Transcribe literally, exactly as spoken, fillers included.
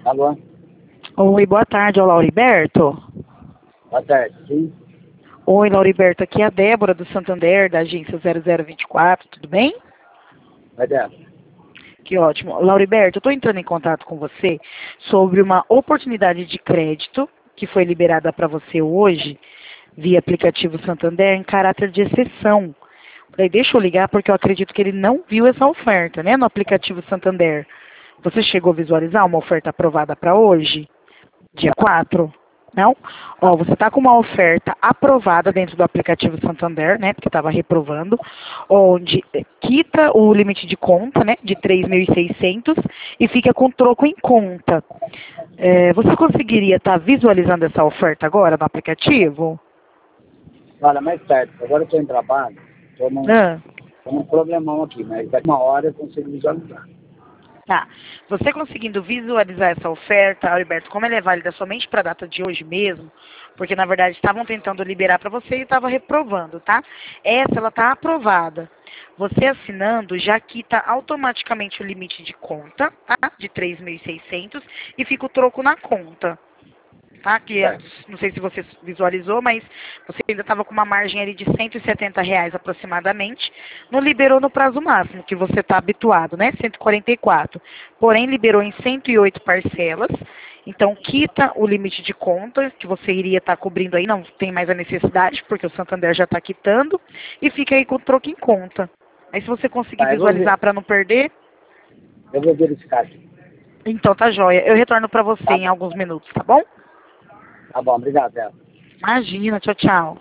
Alô? Oi, boa tarde, olá, Lauriberto. Boa tarde, sim. Oi, Lauriberto, aqui é a Débora do Santander, da agência zero zero vinte e quatro, tudo bem? Vai dar. Que ótimo. Lauriberto, eu estou entrando em contato com você sobre uma oportunidade de crédito que foi liberada para você hoje, via aplicativo Santander, em caráter de exceção. Falei, deixa eu ligar porque eu acredito que ele não viu essa oferta, né, no aplicativo Santander. Você chegou a visualizar uma oferta aprovada para hoje? Dia quatro? Não? Ó, você está com uma oferta aprovada dentro do aplicativo Santander, né? Porque estava reprovando, onde quita o limite de conta, né? De três mil e seiscentos e fica com troco em conta. É, você conseguiria estar visualizando essa oferta agora no aplicativo? Olha, mais tarde. Agora eu estou em trabalho. Estou num, Ah. tô num problemão aqui, mas daqui uma hora eu consigo visualizar. Tá. Você conseguindo visualizar essa oferta, Alberto, como ela é válida somente para a data de hoje mesmo, porque na verdade estavam tentando liberar para você e estava reprovando, tá? Essa ela está aprovada. Você assinando já quita automaticamente o limite de conta, tá? De três mil e seiscentos e fica o troco na conta. Tá? Que Certo. não sei se você visualizou, mas você ainda estava com uma margem ali de cento e setenta reais aproximadamente. Não liberou no prazo máximo, que você está habituado, né? cento e quarenta e quatro. Porém, liberou em cento e oito parcelas. Então, quita o limite de conta que você iria estar cobrindo aí, não tem mais a necessidade, porque o Santander já está quitando, e fica aí com o troco em conta. Aí, se você conseguir Tá, eu vou ver. visualizar para não perder, Eu vou verificar aqui. então tá joia. Eu retorno para você Tá em bom. alguns minutos, tá bom? Tá bom, obrigado, Débora. Imagina, tchau, tchau.